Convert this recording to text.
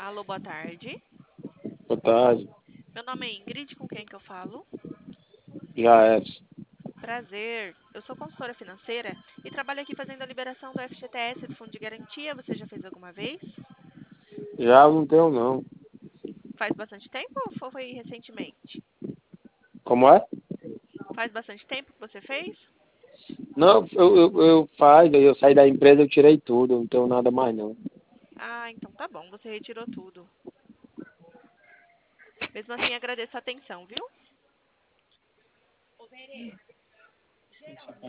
Alô, boa tarde. Boa tarde. Meu nome é Ingrid, com quem que eu falo? Já é. Prazer. Eu sou consultora financeira e trabalho aqui fazendo a liberação do FGTS do Fundo de Garantia. Você já fez alguma vez? Já não tenho, não. Faz bastante tempo ou foi recentemente? Como é? Faz bastante tempo que você fez? Não, aí eu saí da empresa, eu tirei tudo, não tenho nada mais, não. Ah, então tá bom, você retirou tudo. Mesmo assim, agradeço a atenção, viu?